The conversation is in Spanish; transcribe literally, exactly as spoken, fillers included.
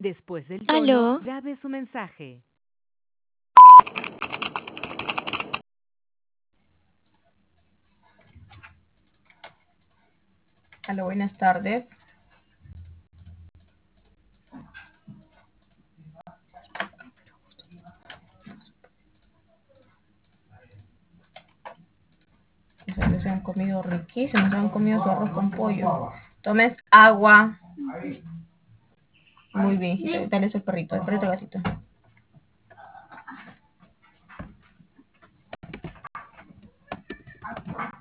Después del ¿Aló? tono, grabe su mensaje. Aló, buenas tardes. Ustedes se han comido riquísimo, se han comido su arroz con pollo. Tomes agua. Muy bien, hijita. Dale eso al perrito, al perrito gatito.